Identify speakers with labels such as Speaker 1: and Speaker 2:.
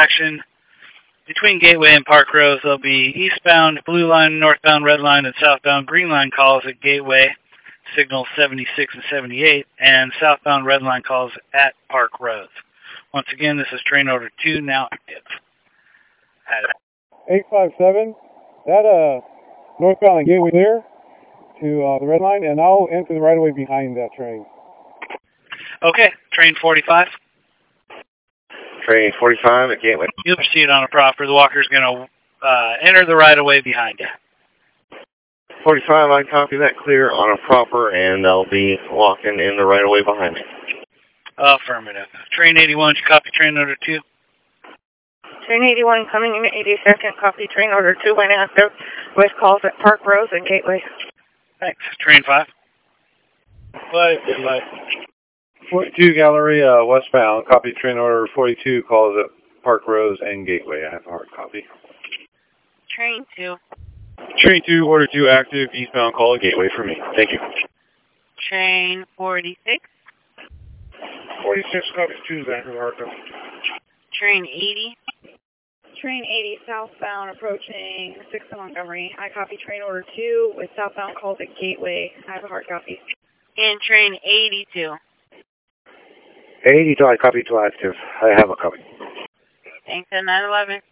Speaker 1: action. Between Gateway and Park Rose, there'll be eastbound blue line, northbound red line, and southbound green line calls at Gateway, signal 76 and 78, and southbound red line calls at Park Rose. Once again, this is train order 2, now active.
Speaker 2: 857, that northbound Gateway clear to the red line, and I'll enter the right of way behind that train.
Speaker 1: Okay, train 45.
Speaker 3: Train 45 at Gateway.
Speaker 1: You'll proceed on a proper. The walker's going to enter the right of way behind you.
Speaker 3: 45, I copy that, clear on a proper, and they'll be walking in the right of way behind me.
Speaker 1: Affirmative. Train 81, you copy train order 2?
Speaker 4: Train 81 coming in 82nd, copy train order 2, line active, with calls at Park Rose and Gateway.
Speaker 1: Thanks. Train 5?
Speaker 2: 42 Galleria westbound, copy train order 42, calls at Park Rose and Gateway. I have a hard copy.
Speaker 4: Train 2.
Speaker 2: Train 2, order 2 active, eastbound call at Gateway for me. Thank you.
Speaker 4: Train 46.
Speaker 2: 46, copy 2, active, hard copy.
Speaker 4: Train 80. Train 80 southbound approaching 6 Montgomery. I copy train order 2 with southbound calls at Gateway. I have a hard copy. And train 82.
Speaker 3: 82, I copy 2 active. I have a copy.
Speaker 4: Thanks, at 911.